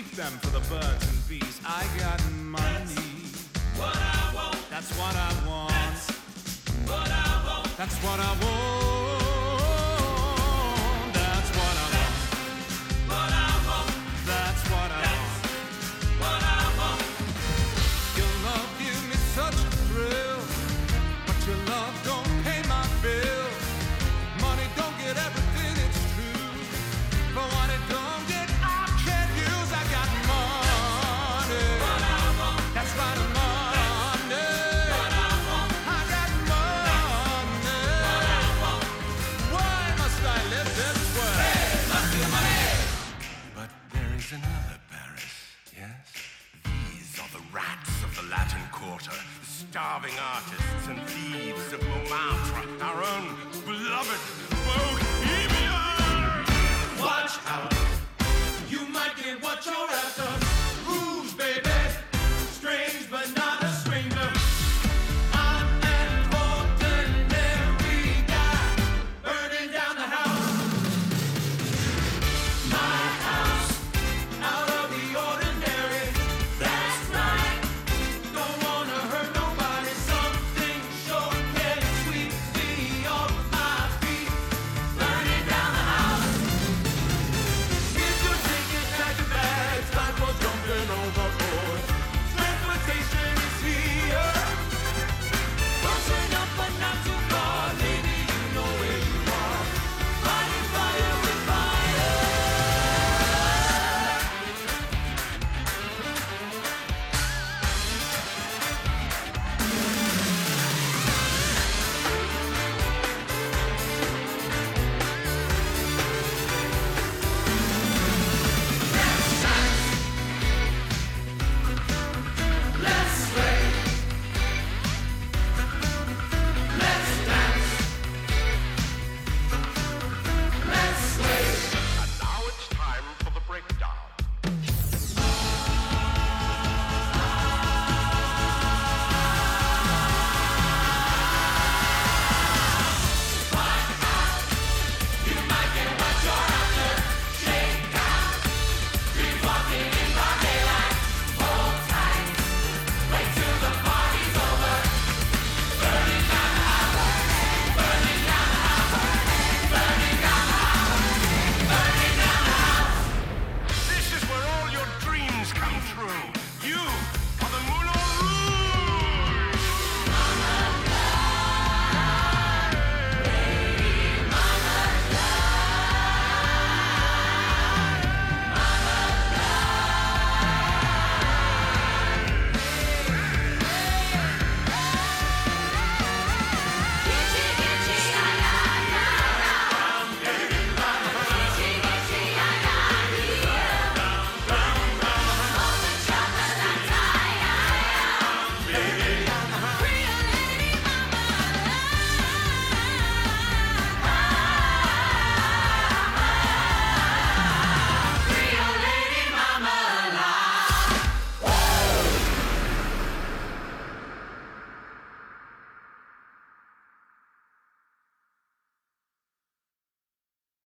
keep them for the birds and bees. I got money. What I want. That's what I want. What I want. That's what I want. That's what I want. What I want. That's what I want. What I want. Your love gives me such a thrill, but your love don't pay my bill. Money don't get everything, it's true, but what it don't get, I can't use. I got money. What I want. That's right, money. What I want. I got money. What I want. Why must I live this way? Hey, must be money. But there is another Paris, yes? These are the rats of the Latin Quarter, the starving artists and thieves of Montmartre, our own beloved Bohemia! Watch out. You might get what you're after.